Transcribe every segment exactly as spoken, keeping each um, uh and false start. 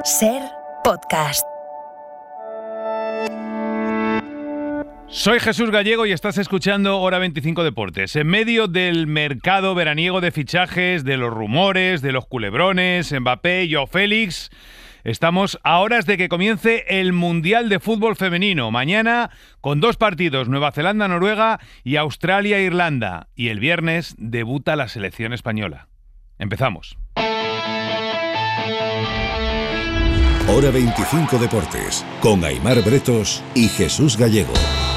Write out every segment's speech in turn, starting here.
Ser Podcast. Soy Jesús Gallego y estás escuchando Hora veinticinco Deportes. En medio del mercado veraniego de fichajes, de los rumores, de los culebrones, Mbappé, Joao Félix, estamos a horas de que comience el Mundial de Fútbol Femenino. Mañana con dos partidos, Nueva Zelanda-Noruega y Australia-Irlanda. Y el viernes debuta la selección española. Empezamos. Hora veinticinco Deportes, con Aimar Bretos y Jesús Gallego.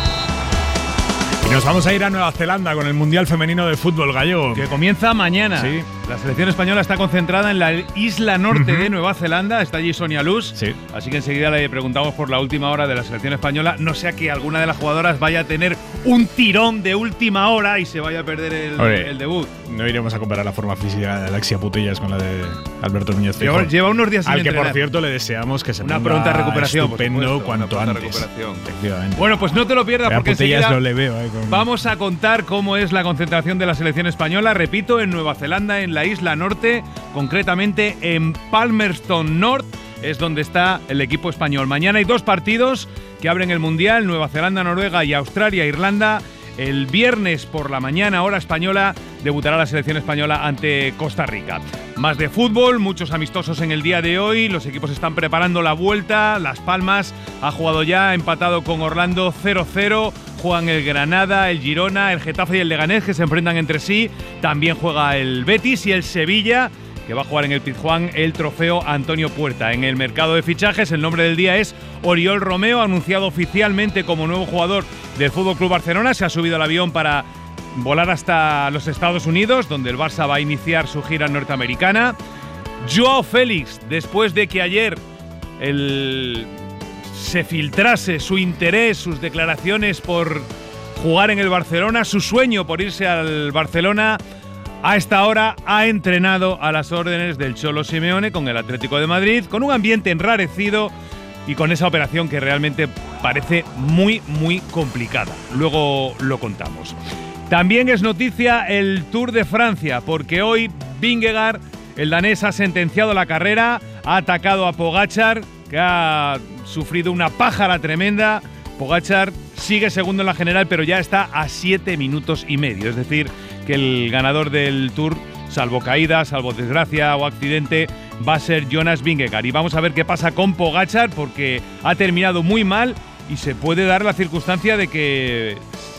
Y nos vamos a ir a Nueva Zelanda con el Mundial Femenino de Fútbol, Gallego. Que comienza mañana. Sí. La selección española está concentrada en la isla norte uh-huh. de Nueva Zelanda. Está allí Sonia Luz. Sí. Así que enseguida le preguntamos por la última hora de la selección española. No sea que alguna de las jugadoras vaya a tener un tirón de última hora y se vaya a perder el, Oye, el debut. No iremos a comparar la forma física de Alexia Putellas con la de Alberto Núñez Lleva, Feijóo. lleva unos días sin Al que, entrenar. por cierto, le deseamos que se una ponga pronta recuperación, estupendo por supuesto, cuanto una pronta antes. Recuperación. Efectivamente. Bueno, pues no te lo pierdas, Pero porque a Putellas enseguida lo le veo, eh, con... vamos a contar cómo es la concentración de la selección española. Repito, en Nueva Zelanda, en la isla norte, concretamente en Palmerston North, es donde está el equipo español. Mañana hay dos partidos que abren el Mundial, Nueva Zelanda, Noruega y Australia, Irlanda. El viernes por la mañana, hora española, debutará la selección española ante Costa Rica. Más de fútbol, muchos amistosos en el día de hoy. Los equipos están preparando la vuelta. Las Palmas ha jugado ya, empatado con Orlando cero cero. Juegan el Granada, el Girona, el Getafe y el Leganés, que se enfrentan entre sí. También juega el Betis y el Sevilla, que va a jugar en el Pizjuán el trofeo Antonio Puerta. En el mercado de fichajes, el nombre del día es Oriol Romeo, anunciado oficialmente como nuevo jugador del F C Barcelona. Se ha subido al avión para volar hasta los Estados Unidos, donde el Barça va a iniciar su gira norteamericana. Joao Félix, después de que ayer el... se filtrase su interés, sus declaraciones por jugar en el Barcelona, su sueño por irse al Barcelona, a esta hora ha entrenado a las órdenes del Cholo Simeone con el Atlético de Madrid, con un ambiente enrarecido y con esa operación que realmente parece muy, muy complicada. Luego lo contamos. También es noticia el Tour de Francia, porque hoy Vingegaard, el danés, ha sentenciado la carrera, ha atacado a Pogačar, que ha sufrido una pájara tremenda. Pogačar sigue segundo en la general, pero ya está a siete minutos y medio. Es decir, que el ganador del Tour, salvo caída, salvo desgracia o accidente, va a ser Jonas Vingegaard. Y vamos a ver qué pasa con Pogačar, porque ha terminado muy mal y se puede dar la circunstancia de que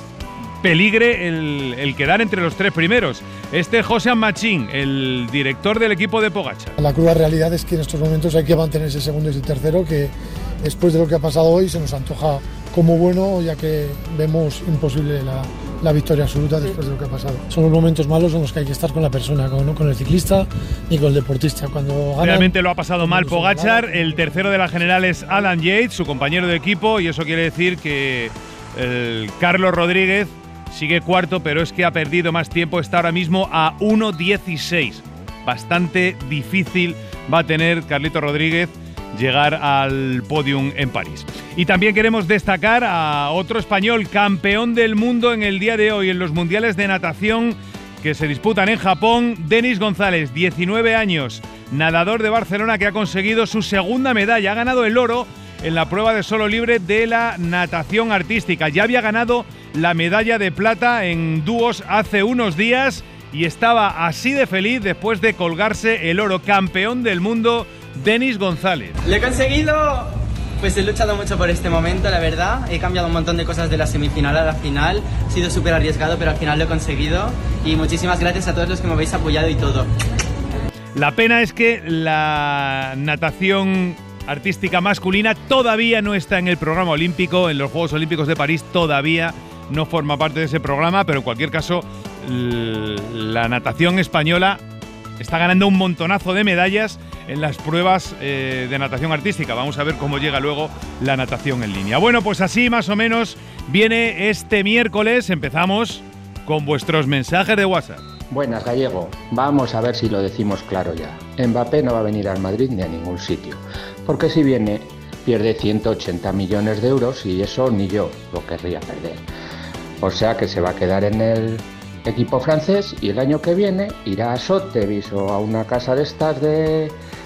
peligre el, el quedar entre los tres primeros. Este es José Machín, el director del equipo de Pogačar. La cruda realidad es que en estos momentos hay que mantener ese segundo y ese tercero, que después de lo que ha pasado hoy se nos antoja como bueno, ya que vemos imposible la, la victoria absoluta después de lo que ha pasado. Son los momentos malos en los que hay que estar con la persona, con, no con el ciclista ni con el deportista. Cuando ganan, realmente lo ha pasado mal Pogačar. El tercero de la general es Alan Yates, su compañero de equipo, y eso quiere decir que el Carlos Rodríguez sigue cuarto, pero es que ha perdido más tiempo, está ahora mismo a uno dieciséis. Bastante difícil va a tener Carlito Rodríguez llegar al podium en París. Y también queremos destacar a otro español, campeón del mundo en el día de hoy en los mundiales de natación que se disputan en Japón, Denis González, diecinueve años, nadador de Barcelona, que ha conseguido su segunda medalla. Ha ganado el oro en la prueba de solo libre de la natación artística. Ya había ganado la medalla de plata en dúos hace unos días y estaba así de feliz después de colgarse el oro. Campeón del mundo, Denis González. Lo he conseguido, pues he luchado mucho por este momento, la verdad. He cambiado un montón de cosas de la semifinal a la final. Ha sido súper arriesgado, pero al final lo he conseguido. Y muchísimas gracias a todos los que me habéis apoyado y todo. La pena es que la natación artística masculina todavía no está en el programa olímpico, en los Juegos Olímpicos de París todavía no forma parte de ese programa, pero en cualquier caso la natación española está ganando un montonazo de medallas en las pruebas eh, de natación artística. Vamos a ver cómo llega luego la natación en línea. Bueno, pues así más o menos viene este miércoles. Empezamos con vuestros mensajes de WhatsApp. Buenas, Gallego. Vamos a ver si lo decimos claro ya. Mbappé no va a venir al Madrid ni a ningún sitio, porque si viene pierde ciento ochenta millones de euros y eso ni yo lo querría perder. O sea que se va a quedar en el equipo francés y el año que viene irá a Sotheby's o a una casa de estas de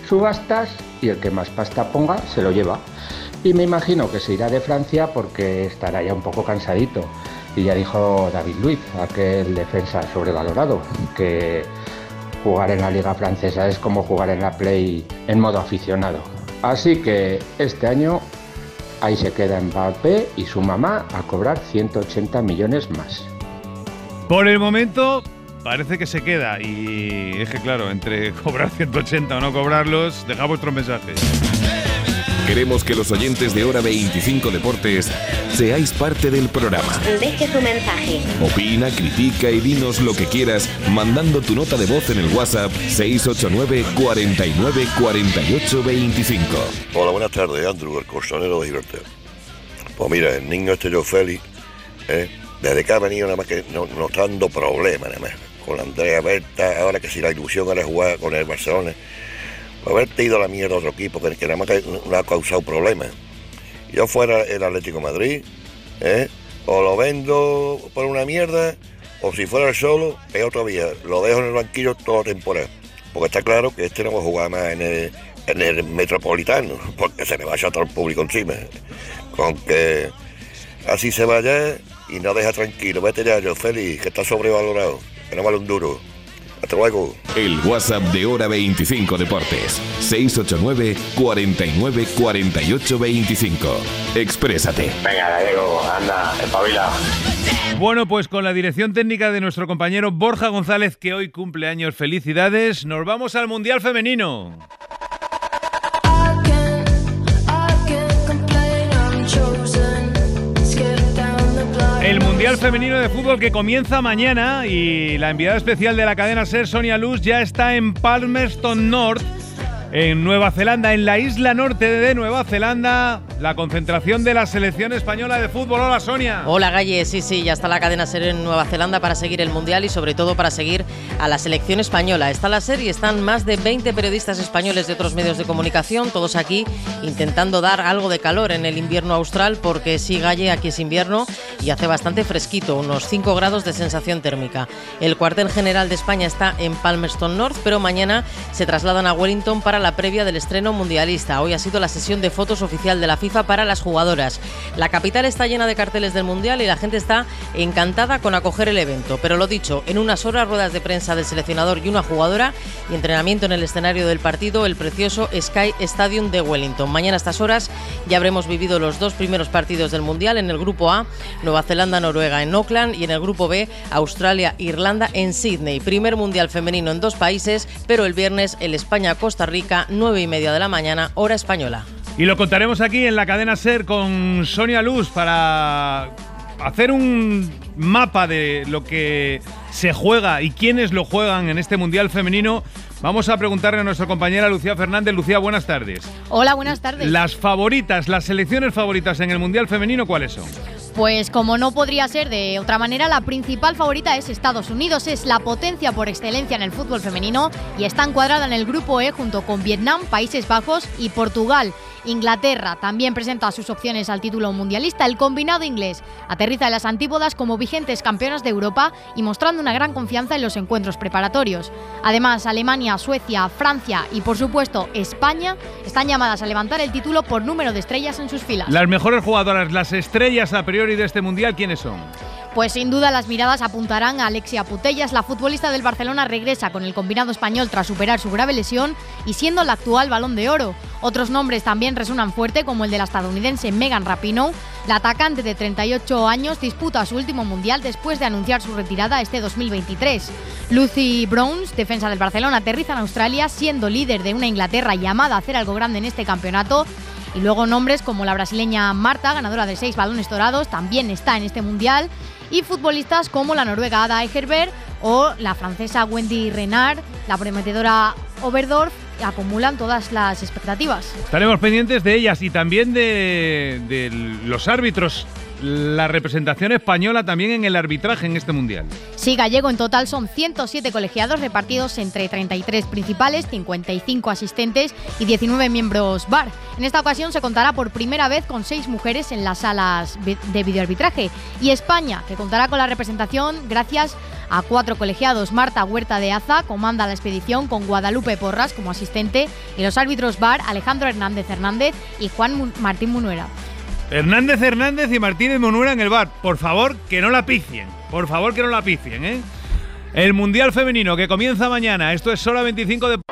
subastas y el que más pasta ponga se lo lleva. Y me imagino que se irá de Francia porque estará ya un poco cansadito. Y ya dijo David Luiz, aquel defensa sobrevalorado, que jugar en la liga francesa es como jugar en la Play en modo aficionado. Así que este año ahí se queda Mbappé y su mamá a cobrar ciento ochenta millones más. Por el momento parece que se queda y es que claro, entre cobrar ciento ochenta o no cobrarlos, deja vuestros mensajes. Queremos que los oyentes de Hora veinticinco Deportes seáis parte del programa. Deje su mensaje. Opina, critica y dinos lo que quieras mandando tu nota de voz en el WhatsApp seis ocho nueve, cuatro nueve, cuatro ocho dos cinco. Hola, buenas tardes, Andrew, el colchonero de Gibraltar. Pues mira, el niño este Joe Félix, eh, desde que ha venido nada más que no, no está dando problemas, nada más. Con Andrea Berta, ahora que si la ilusión era jugar con el Barcelona. Haberte ido a la mierda a otro equipo que, que nada más que no ha causado problemas. Yo fuera el Atlético de Madrid, ¿eh? o lo vendo por una mierda, o si fuera el solo, peor todavía, lo dejo en el banquillo toda la temporada. Porque está claro que este no va a jugar más en el, en el Metropolitano, porque se le va a echar todo el público encima. Con que así se vaya y no deja tranquilo. Vete ya, yo feliz, que está sobrevalorado, que no vale un duro. Hasta luego. El WhatsApp de Hora veinticinco Deportes. seis ocho nueve, cuatro nueve, cuatro ocho dos cinco. Exprésate. Venga, Gallego, anda, espabila. Bueno, pues con la dirección técnica de nuestro compañero Borja González, que hoy cumple años, felicidades, nos vamos al Mundial Femenino. El Mundial Femenino de Fútbol que comienza mañana y la enviada especial de la cadena SER, Sonia Luz, ya está en Palmerston North, en Nueva Zelanda, en la isla norte de Nueva Zelanda, la concentración de la selección española de fútbol. Hola, Sonia. Hola, Galle. Sí, sí, ya está la cadena SER en Nueva Zelanda para seguir el Mundial y sobre todo para seguir a la selección española. Está la SER y están más de veinte periodistas españoles de otros medios de comunicación, todos aquí intentando dar algo de calor en el invierno austral, porque sí, Galle, aquí es invierno y hace bastante fresquito, unos cinco grados de sensación térmica. El cuartel general de España está en Palmerston North, pero mañana se trasladan a Wellington para la previa del estreno mundialista. Hoy ha sido la sesión de fotos oficial de la FIFA para las jugadoras. La capital está llena de carteles del Mundial y la gente está encantada con acoger el evento. Pero lo dicho, en unas horas, ruedas de prensa del seleccionador y una jugadora y entrenamiento en el escenario del partido, el precioso Sky Stadium de Wellington. Mañana a estas horas ya habremos vivido los dos primeros partidos del Mundial. En el grupo A, Nueva Zelanda-Noruega en Auckland, y en el grupo B, Australia-Irlanda en Sydney. Primer Mundial femenino en dos países, pero el viernes el España-Costa Rica, nueve y media de la mañana, hora española. Y lo contaremos aquí en la cadena SER con Sonia Luz para hacer un mapa de lo que se juega y quiénes lo juegan en este Mundial Femenino. Vamos a preguntarle a nuestra compañera Lucía Fernández. Lucía, buenas tardes. Hola, buenas tardes. Las favoritas, las selecciones favoritas en el Mundial Femenino, ¿cuáles son? Pues como no podría ser de otra manera, la principal favorita es Estados Unidos. Es la potencia por excelencia en el fútbol femenino y está encuadrada en el grupo E junto con Vietnam, Países Bajos y Portugal. Inglaterra también presenta sus opciones al título mundialista. El combinado inglés aterriza en las antípodas como vigentes campeonas de Europa y mostrando una gran confianza en los encuentros preparatorios. Además, Alemania, Suecia, Francia y por supuesto España están llamadas a levantar el título por número de estrellas en sus filas. Las mejores jugadoras, las estrellas a priori de este mundial, ¿quiénes son? Pues sin duda las miradas apuntarán a Alexia Putellas. La futbolista del Barcelona regresa con el combinado español tras superar su grave lesión y siendo la actual Balón de Oro. Otros nombres también resuenan fuerte, como el de la estadounidense Megan Rapinoe. La atacante de treinta y ocho años disputa su último mundial después de anunciar su retirada este dos mil veintitrés. Lucy Bronze, defensa del Barcelona, aterriza en Australia siendo líder de una Inglaterra llamada a hacer algo grande en este campeonato. Y luego nombres como la brasileña Marta, ganadora de seis balones dorados, también está en este mundial. Y futbolistas como la noruega Ada Egerberg o la francesa Wendy Renard, la prometedora Oberdorf, acumulan todas las expectativas. Estaremos pendientes de ellas y también de, de los árbitros. La representación española también en el arbitraje en este mundial. Sí, Gallego, en total son ciento siete colegiados repartidos entre treinta y tres principales, cincuenta y cinco asistentes y diecinueve miembros V A R. En esta ocasión se contará por primera vez con seis mujeres en las salas de videoarbitraje y España, que contará con la representación gracias a cuatro colegiados. Marta Huerta de Aza comanda la expedición con Guadalupe Porras como asistente y los árbitros V A R Alejandro Hernández Hernández y Juan Martín Munuera. Hernández Hernández y Martínez Munuera en el V A R. Por favor, que no la picien. Por favor, que no la picien, ¿eh? El Mundial Femenino que comienza mañana. Esto es Hora veinticinco de...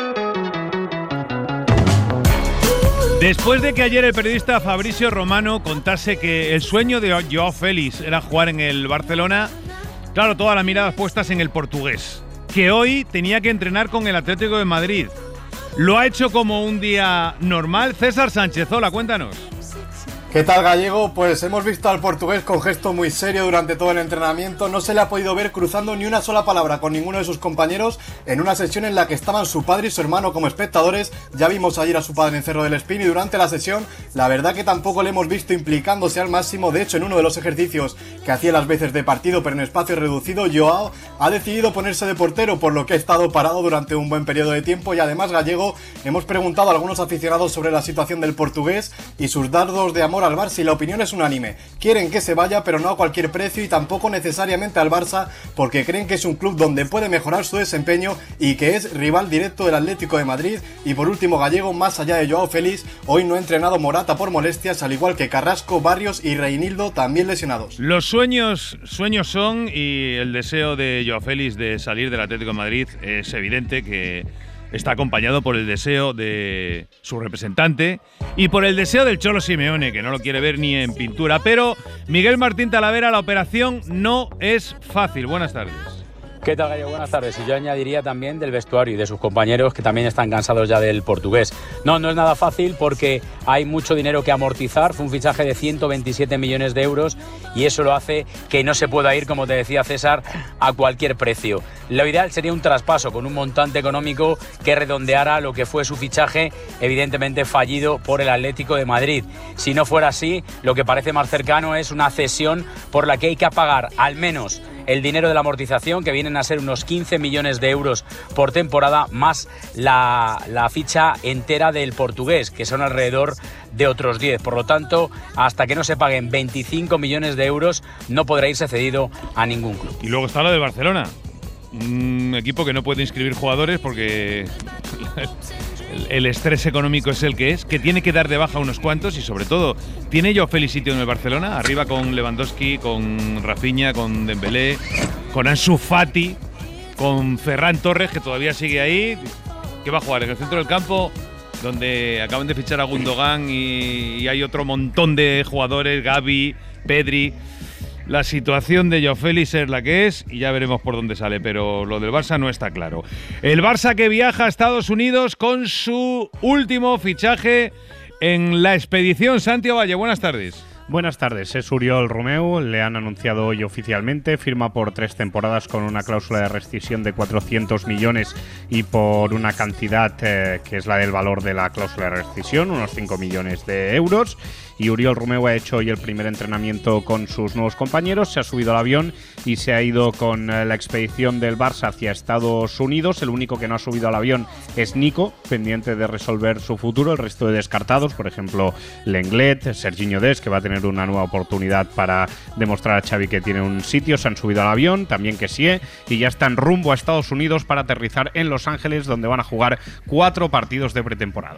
Después de que ayer el periodista Fabrizio Romano contase que el sueño de Joao Félix era jugar en el Barcelona, claro, todas las miradas puestas en el portugués, que hoy tenía que entrenar con el Atlético de Madrid. ¿Lo ha hecho como un día normal? César Sánchez, hola, cuéntanos. ¿Qué tal, Gallego? Pues hemos visto al portugués con gesto muy serio durante todo el entrenamiento. No se le ha podido ver cruzando ni una sola palabra con ninguno de sus compañeros en una sesión en la que estaban su padre y su hermano como espectadores. Ya vimos ayer a su padre en Cerro del Espín y durante la sesión la verdad que tampoco le hemos visto implicándose al máximo. De hecho, en uno de los ejercicios que hacía las veces de partido pero en espacio reducido, Joao ha decidido ponerse de portero, por lo que ha estado parado durante un buen periodo de tiempo. Y además, Gallego, hemos preguntado a algunos aficionados sobre la situación del portugués y sus dardos de amor al Barça, y la opinión es unánime. Quieren que se vaya, pero no a cualquier precio y tampoco necesariamente al Barça, porque creen que es un club donde puede mejorar su desempeño y que es rival directo del Atlético de Madrid. Y por último, Gallego, más allá de Joao Félix, hoy no ha entrenado Morata por molestias, al igual que Carrasco, Barrios y Reinildo, también lesionados. Los sueños, sueños son, y el deseo de Joao Félix de salir del Atlético de Madrid es evidente que está acompañado por el deseo de su representante y por el deseo del Cholo Simeone, que no lo quiere ver ni en pintura. Pero Miguel Martín Talavera, la operación no es fácil. Buenas tardes. ¿Qué tal, Gallego? Buenas tardes. Y yo añadiría también del vestuario y de sus compañeros, que también están cansados ya del portugués. No, no es nada fácil porque hay mucho dinero que amortizar. Fue un fichaje de ciento veintisiete millones de euros y eso lo hace que no se pueda ir, como te decía César, a cualquier precio. Lo ideal sería un traspaso con un montante económico que redondeara lo que fue su fichaje, evidentemente fallido por el Atlético de Madrid. Si no fuera así, lo que parece más cercano es una cesión por la que hay que pagar al menos el dinero de la amortización, que vienen a ser unos quince millones de euros por temporada, más la, la ficha entera del portugués, que son alrededor de otros diez. Por lo tanto, hasta que no se paguen veinticinco millones de euros, no podrá irse cedido a ningún club. Y luego está lo del Barcelona, un equipo que no puede inscribir jugadores porque el estrés económico es el que es, que tiene que dar de baja unos cuantos y sobre todo, ¿tiene Joao Félix sitio en el Barcelona? Arriba con Lewandowski, con Rafinha, con Dembélé, con Ansu Fati, con Ferran Torres, que todavía sigue ahí. ¿Qué va a jugar? En el centro del campo, donde acaban de fichar a Gundogan y, y hay otro montón de jugadores, Gavi, Pedri. La situación de Joao Félix es la que es y ya veremos por dónde sale, pero lo del Barça no está claro. El Barça que viaja a Estados Unidos con su último fichaje en la expedición. Santiago Valle, buenas tardes. Buenas tardes, es Oriol Romeu, le han anunciado hoy oficialmente, firma por tres temporadas con una cláusula de rescisión de cuatrocientos millones y por una cantidad eh, que es la del valor de la cláusula de rescisión, unos cinco millones de euros. Y Oriol Romeu ha hecho hoy el primer entrenamiento con sus nuevos compañeros, se ha subido al avión y se ha ido con la expedición del Barça hacia Estados Unidos. El único que no ha subido al avión es Nico, pendiente de resolver su futuro. El resto de descartados, por ejemplo, Lenglet, Serginho Dest, que va a tener una nueva oportunidad para demostrar a Xavi que tiene un sitio, se han subido al avión, también Kessie, y ya están rumbo a Estados Unidos para aterrizar en Los Ángeles, donde van a jugar cuatro partidos de pretemporada.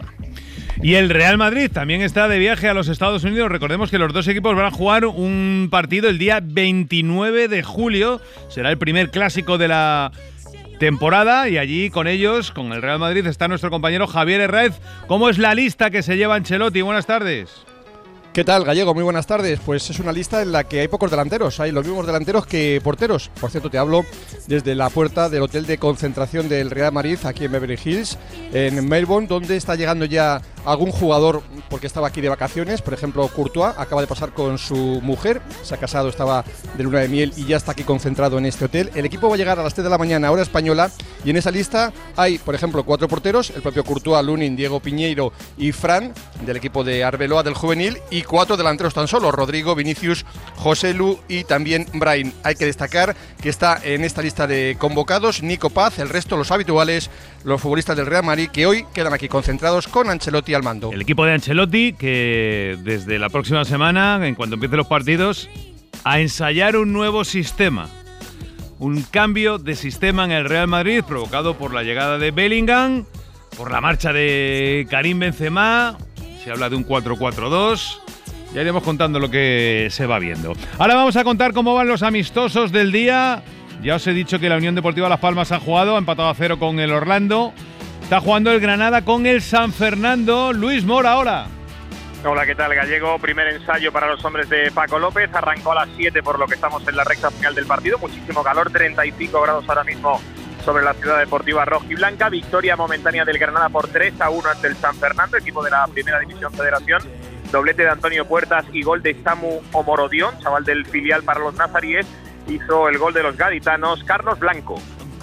Y el Real Madrid también está de viaje a los Estados Unidos. Recordemos que los dos equipos van a jugar un partido el día veintinueve de julio. Será el primer clásico de la temporada y allí con ellos, con el Real Madrid, está nuestro compañero Javier Herráez. ¿Cómo es la lista que se lleva Ancelotti? Buenas tardes. ¿Qué tal, Gallego? Muy buenas tardes. Pues es una lista en la que hay pocos delanteros, hay los mismos delanteros que porteros. Por cierto, te hablo desde la puerta del hotel de concentración del Real Madrid, aquí en Beverly Hills, en Melbourne, donde está llegando ya algún jugador porque estaba aquí de vacaciones. Por ejemplo, Courtois acaba de pasar con su mujer, se ha casado, estaba de luna de miel y ya está aquí concentrado en este hotel. El equipo va a llegar a las tres de la mañana, hora española, y en esa lista hay, por ejemplo, cuatro porteros, el propio Courtois, Lunin, Diego Piñeiro y Fran, del equipo de Arbeloa del juvenil, y cuatro delanteros tan solo, Rodrigo, Vinicius, Joselu y también Brahim. Hay que destacar que está en esta lista de convocados Nico Paz, el resto los habituales, los futbolistas del Real Madrid, que hoy quedan aquí concentrados con Ancelotti al mando. El equipo de Ancelotti que desde la próxima semana, en cuanto empiecen los partidos, a ensayar un nuevo sistema. un cambio de sistema en el Real Madrid provocado por la llegada de Bellingham, por la marcha de Karim Benzema. Se habla de un cuatro cuatro dos. Ya iremos contando lo que se va viendo. Ahora vamos a contar cómo van los amistosos del día. Ya os he dicho que la Unión Deportiva Las Palmas ha jugado, ha empatado a cero con el Orlando. Está jugando el Granada con el San Fernando. Luis Mora, hola. Hola, ¿qué tal, Gallego? Primer ensayo para los hombres de Paco López. Arrancó a las siete, por lo que estamos en la recta final del partido. Muchísimo calor, treinta y cinco grados ahora mismo sobre la ciudad deportiva rojiblanca. Victoria momentánea del Granada por tres a uno ante el San Fernando, equipo de la Primera División Federación. Doblete de Antonio Puertas y gol de Samu Omorodión, chaval del filial para los nazaríes. Hizo el gol de los gaditanos Carlos Blanco.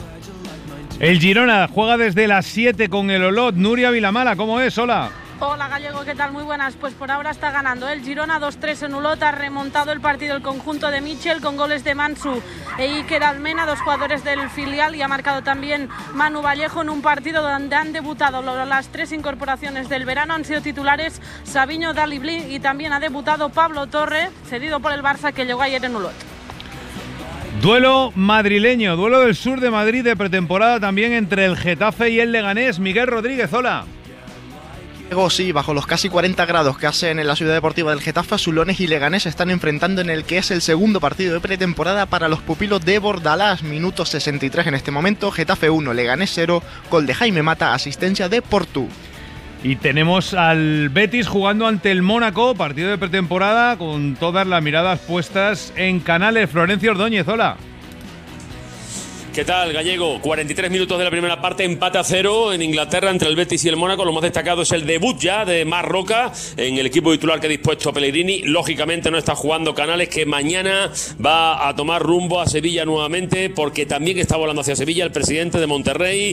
El Girona juega desde las siete con el Olot. Nuria Vilamala, ¿cómo es? Hola. Hola, Gallego, ¿qué tal? Muy buenas. Pues por ahora está ganando el Girona dos tres en Olot. Ha remontado el partido el conjunto de Michel con goles de Mansu e Iker Almena, dos jugadores del filial, y ha marcado también Manu Vallejo en un partido donde han debutado las tres incorporaciones del verano. Han sido titulares Sabiño, Dalibli, y también ha debutado Pablo Torre, cedido por el Barça, que llegó ayer en Olot. Duelo madrileño, duelo del sur de Madrid de pretemporada también entre el Getafe y el Leganés. Miguel Rodríguez, hola. Sí, bajo los casi cuarenta grados que hacen en la ciudad deportiva del Getafe, Azulones y Leganés se están enfrentando en el que es el segundo partido de pretemporada para los pupilos de Bordalás. Minuto sesenta y tres en este momento, Getafe uno, Leganés cero, gol de Jaime Mata, asistencia de Portu. Y tenemos al Betis jugando ante el Mónaco, partido de pretemporada con todas las miradas puestas en Canales. Florencio Ordóñez, hola. ¿Qué tal, Gallego? cuarenta y tres minutos de la primera parte, empate a cero en Inglaterra entre el Betis y el Mónaco. Lo más destacado es el debut ya de Marc Roca en el equipo titular que ha dispuesto Pellegrini. Lógicamente no está jugando Canales, que mañana va a tomar rumbo a Sevilla nuevamente, porque también está volando hacia Sevilla el presidente de Monterrey,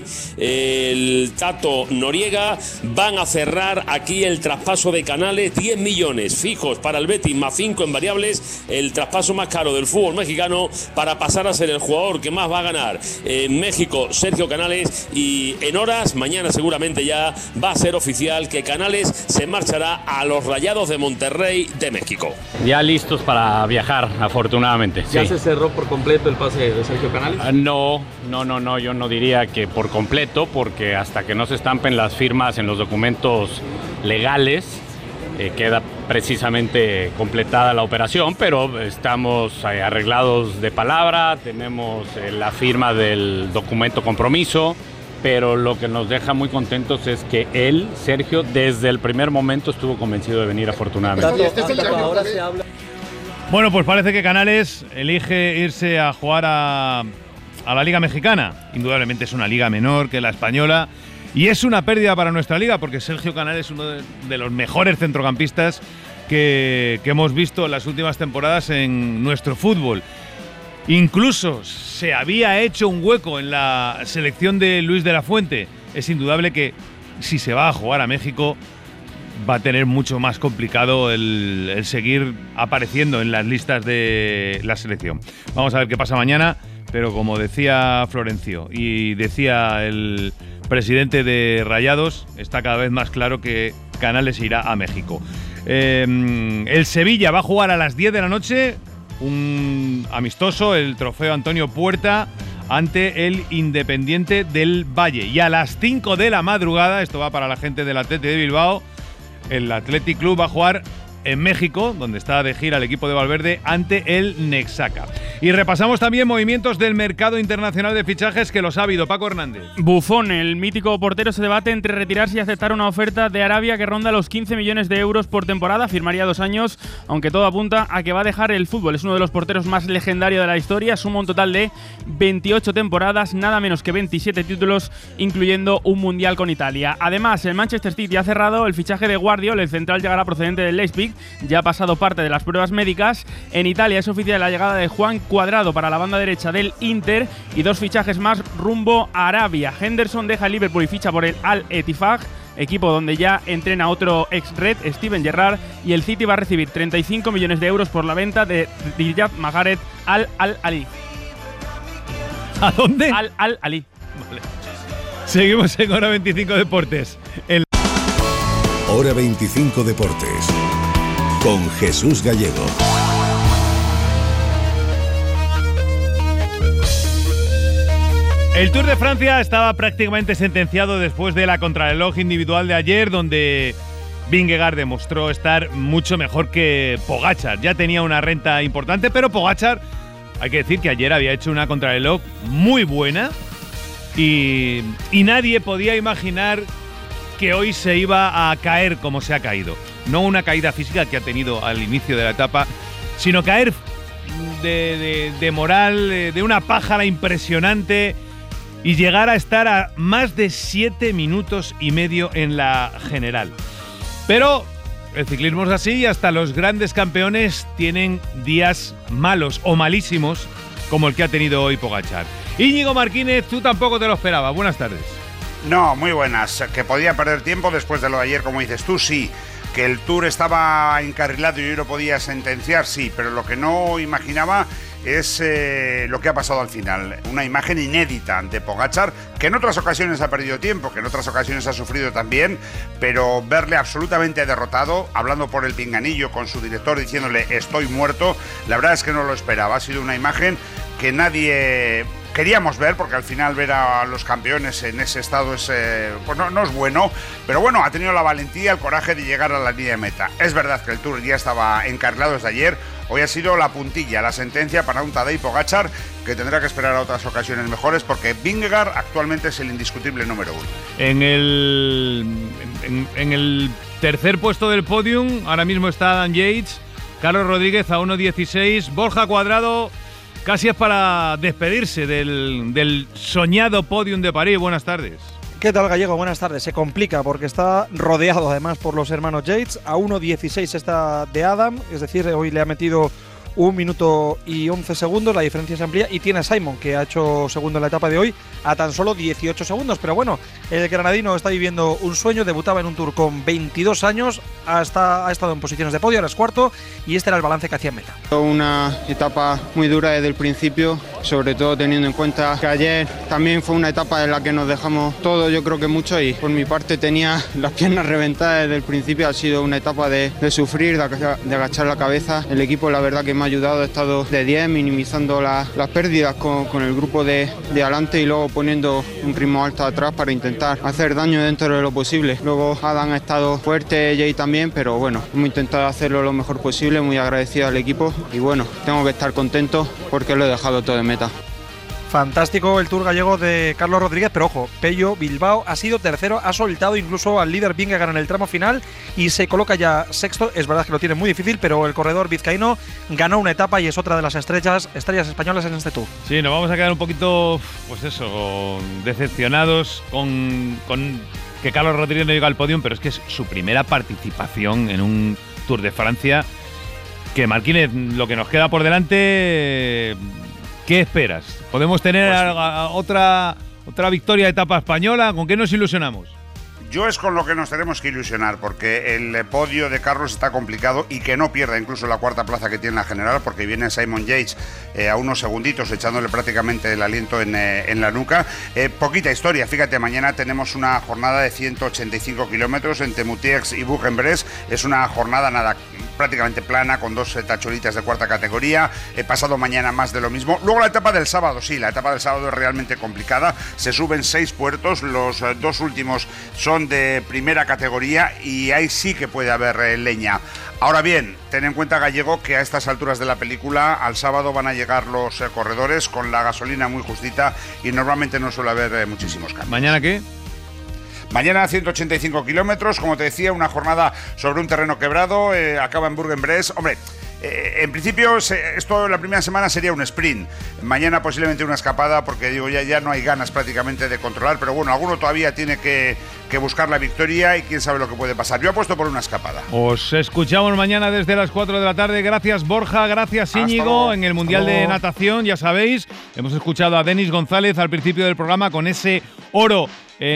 el Tato Noriega. Van a cerrar aquí el traspaso de Canales, diez millones fijos para el Betis más cinco en variables, el traspaso más caro del fútbol mexicano, para pasar a ser el jugador que más va a ganar en México, Sergio Canales. Y en horas, mañana seguramente ya va a ser oficial que Canales se marchará a los Rayados de Monterrey de México. Ya listos para viajar, afortunadamente. ¿Ya sí. se cerró por completo el pase de Sergio Canales? Uh, no, no, no, no, yo no diría que por completo, porque hasta que no se estampen las firmas en los documentos legales, Eh, queda precisamente completada la operación, pero estamos eh, arreglados de palabra, tenemos eh, la firma del documento compromiso, pero lo que nos deja muy contentos es que él, Sergio, desde el primer momento estuvo convencido de venir, afortunadamente. Ahora se habla. Bueno, pues parece que Canales elige irse a jugar a, a la Liga Mexicana. Indudablemente es una liga menor que la española. Y es una pérdida para nuestra liga, porque Sergio Canales es uno de, de los mejores centrocampistas que, que hemos visto en las últimas temporadas en nuestro fútbol. Incluso se había hecho un hueco en la selección de Luis de la Fuente. Es indudable que si se va a jugar a México va a tener mucho más complicado el, el seguir apareciendo en las listas de la selección. Vamos a ver qué pasa mañana, pero como decía Florencio y decía el presidente de Rayados, está cada vez más claro que Canales irá a México. Eh, el Sevilla va a jugar a las diez de la noche, un amistoso, el trofeo Antonio Puerta, ante el Independiente del Valle. Y a las cinco de la madrugada, esto va para la gente del Athletic de Bilbao, el Athletic Club va a jugar en México, donde está de gira el equipo de Valverde, ante el Necaxa. Y repasamos también movimientos del mercado internacional de fichajes, que los ha habido. Paco Hernández. Buffon, el mítico portero, se debate entre retirarse y aceptar una oferta de Arabia que ronda los quince millones de euros por temporada. Firmaría dos años, aunque todo apunta a que va a dejar el fútbol. Es uno de los porteros más legendarios de la historia. Suma un total de veintiocho temporadas, nada menos que veintisiete títulos, incluyendo un mundial con Italia. Además, el Manchester City ha cerrado el fichaje de Guardiola. El central llegará procedente del Leipzig. Ya ha pasado parte de las pruebas médicas. En Italia es oficial la llegada de Juan Cuadrado para la banda derecha del Inter, y dos fichajes más rumbo a Arabia. Henderson deja el Liverpool y ficha por el Al-Ettifaq, equipo donde ya entrena otro ex-Red, Steven Gerrard, y el City va a recibir treinta y cinco millones de euros por la venta de Riyad Mahrez al Al-Ali. ¿A dónde? Al Al-Ali. Vale. Seguimos en Hora veinticinco Deportes. En Hora veinticinco Deportes con Jesús Gallego. El Tour de Francia estaba prácticamente sentenciado después de la contrarreloj individual de ayer, donde Vingegaard demostró estar mucho mejor que Pogačar. Ya tenía una renta importante, pero Pogačar, hay que decir que ayer había hecho una contrarreloj muy buena y, y nadie podía imaginar que hoy se iba a caer como se ha caído. No una caída física que ha tenido al inicio de la etapa, sino caer de, de, de moral, de, de una pájara impresionante y llegar a estar a más de siete minutos y medio en la general. Pero el ciclismo es así y hasta los grandes campeones tienen días malos o malísimos como el que ha tenido hoy Pogačar. Íñigo Martínez, tú tampoco te lo esperabas. Buenas tardes. No, muy buenas. Que podía perder tiempo después de lo de ayer, como dices tú, sí. Que el Tour estaba encarrilado y hoy lo podía sentenciar, sí. Pero lo que no imaginaba es eh, lo que ha pasado al final. Una imagen inédita de Pogačar, que en otras ocasiones ha perdido tiempo, que en otras ocasiones ha sufrido también, pero verle absolutamente derrotado, hablando por el pinganillo con su director diciéndole estoy muerto, la verdad es que no lo esperaba. Ha sido una imagen que nadie queríamos ver, porque al final ver a los campeones en ese estado es, eh, pues no, no es bueno, pero bueno, ha tenido la valentía, el coraje de llegar a la línea de meta. Es verdad que el Tour ya estaba encarrilado desde ayer, hoy ha sido la puntilla, la sentencia para un Tadej Pogačar, que tendrá que esperar a otras ocasiones mejores, porque Vingegaard actualmente es el indiscutible número uno. En el, en, en el tercer puesto del podium, ahora mismo está Adam Yates, Carlos Rodríguez a uno dieciséis, Borja Cuadrado. Casi es para despedirse del, del soñado podium de París. Buenas tardes. ¿Qué tal, Gallego? Buenas tardes. Se complica porque está rodeado además por los hermanos Yates. A uno dieciséis está de Adam, es decir, hoy le ha metido un minuto y once segundos, la diferencia se amplía, y tiene a Simon, que ha hecho segundo en la etapa de hoy, a tan solo dieciocho segundos. Pero bueno, el granadino está viviendo un sueño, debutaba en un Tour con veintidós años, hasta, ha estado en posiciones de podio, ahora es cuarto, y este era el balance que hacía en meta. Una etapa muy dura desde el principio, sobre todo teniendo en cuenta que ayer también fue una etapa en la que nos dejamos todo, yo creo que mucho, y por mi parte tenía las piernas reventadas desde el principio. Ha sido una etapa de, de sufrir, de, de agachar la cabeza. El equipo, la verdad, que me ha ayudado, he estado de diez, minimizando la, las pérdidas con, con el grupo de, de adelante y luego poniendo un ritmo alto atrás para intentar hacer daño dentro de lo posible. Luego Adam ha estado fuerte, Jay también, pero bueno, hemos intentado hacerlo lo mejor posible, muy agradecido al equipo y bueno, tengo que estar contento porque lo he dejado todo en meta. Fantástico el Tour gallego de Carlos Rodríguez, pero ojo, Pello Bilbao ha sido tercero, ha soltado incluso al líder Vingegaard en el tramo final y se coloca ya sexto. Es verdad que lo tiene muy difícil, pero el corredor vizcaíno ganó una etapa y es otra de las estrellas, estrellas españolas en este Tour. Sí, nos vamos a quedar un poquito, pues eso, decepcionados con, con que Carlos Rodríguez no llega al podio, pero es que es su primera participación en un Tour de Francia. Que Martínez, lo que nos queda por delante, ¿qué esperas? ¿Podemos tener pues, a, a otra, otra victoria de etapa española? ¿Con qué nos ilusionamos? Yo es con lo que nos tenemos que ilusionar, porque el podio de Carlos está complicado y que no pierda incluso la cuarta plaza que tiene la general, porque viene Simon Yates eh, a unos segunditos echándole prácticamente el aliento en, eh, en la nuca. Eh, poquita historia, fíjate, mañana tenemos una jornada de ciento ochenta y cinco kilómetros entre Moutiers y Bourg-en-Bresse. Es una jornada nada prácticamente plana, con dos eh, tacholitas de cuarta categoría. He pasado mañana más de lo mismo. Luego la etapa del sábado, sí, la etapa del sábado es realmente complicada. Se suben seis puertos, los eh, dos últimos son de primera categoría y ahí sí que puede haber eh, leña. Ahora bien, ten en cuenta, Gallego, que a estas alturas de la película al sábado van a llegar los eh, corredores con la gasolina muy justita y normalmente no suele haber eh, muchísimos cambios. ¿Mañana qué? Mañana ciento ochenta y cinco kilómetros, como te decía, una jornada sobre un terreno quebrado, eh, acaba en Bourg-en-Bresse. Hombre, Eh, en principio, se, esto la primera semana sería un sprint. Mañana posiblemente una escapada, porque digo, ya, ya no hay ganas prácticamente de controlar. Pero bueno, alguno todavía tiene que, que buscar la victoria y quién sabe lo que puede pasar. Yo apuesto por una escapada. Os escuchamos mañana desde las cuatro de la tarde. Gracias, Borja. Gracias, Íñigo. En el Mundial de Natación, ya sabéis, hemos escuchado a Denis González al principio del programa con ese oro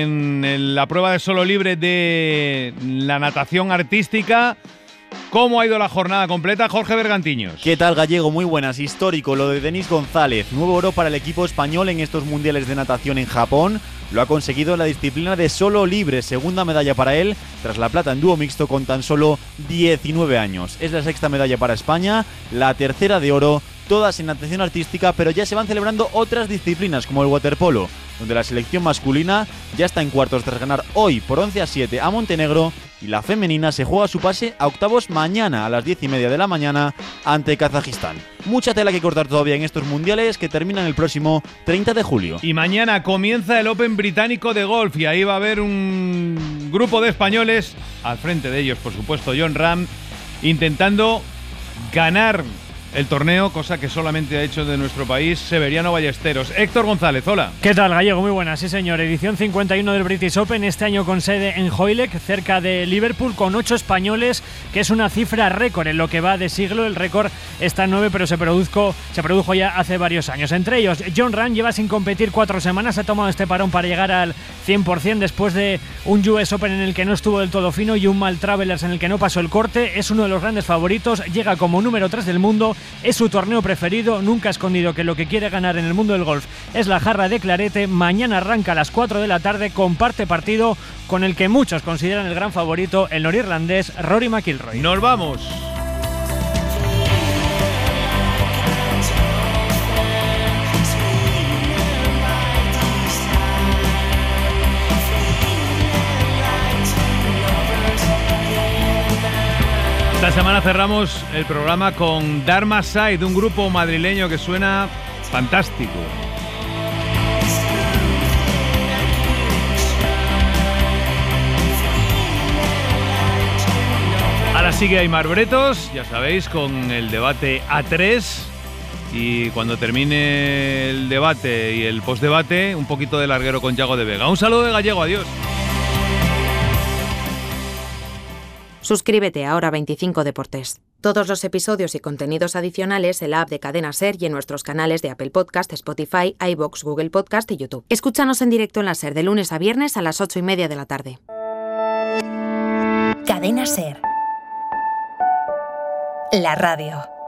en la prueba de solo libre de la natación artística. ¿Cómo ha ido la jornada completa? Jorge Bergantiños. ¿Qué tal, Gallego? Muy buenas. Histórico lo de Denis González. Nuevo oro para el equipo español en estos mundiales de natación en Japón. Lo ha conseguido en la disciplina de solo libre. Segunda medalla para él, tras la plata en dúo mixto con tan solo diecinueve años. Es la sexta medalla para España, la tercera de oro, todas en natación artística, pero ya se van celebrando otras disciplinas como el waterpolo. donde la selección masculina ya está en cuartos tras ganar hoy por once a siete a Montenegro, y la femenina se juega su pase a octavos mañana a las diez y media de la mañana ante Kazajistán. Mucha tela que cortar todavía en estos mundiales que terminan el próximo treinta de julio. Y mañana comienza el Open británico de golf y ahí va a haber un grupo de españoles, al frente de ellos por supuesto Jon Rahm, intentando ganar el torneo, cosa que solamente ha hecho de nuestro país Severiano Ballesteros. Héctor González, hola. ¿Qué tal, Gallego? Muy buenas, sí señor. Edición cincuenta y uno del British Open, este año con sede en Hoylake, cerca de Liverpool, con ocho españoles, que es una cifra récord en lo que va de siglo. El récord está en nueve, pero se produjo, se produjo ya hace varios años. Entre ellos, Jon Rahm lleva sin competir cuatro semanas, ha tomado este parón para llegar al cien por ciento después de un U S Open en el que no estuvo del todo fino y un mal Travelers en el que no pasó el corte. Es uno de los grandes favoritos, llega como número tres del mundo. Es su torneo preferido, nunca ha escondido que lo que quiere ganar en el mundo del golf es la jarra de clarete. Mañana arranca a las cuatro de la tarde, comparte partido con el que muchos consideran el gran favorito, el norirlandés Rory McIlroy. ¡Nos vamos! Esta semana cerramos el programa con Dharma Side, un grupo madrileño que suena fantástico. Ahora sigue Aimar Bretos, ya sabéis, con el debate A tres. Y cuando termine el debate y el postdebate, un poquito de larguero con Yago de Vega. Un saludo de Gallego, adiós. Suscríbete a Hora veinticinco Deportes. Todos los episodios y contenidos adicionales en la app de Cadena SER y en nuestros canales de Apple Podcast, Spotify, iVoox, Google Podcast y YouTube. Escúchanos en directo en la SER de lunes a viernes a las ocho y media de la tarde. Cadena SER. La radio.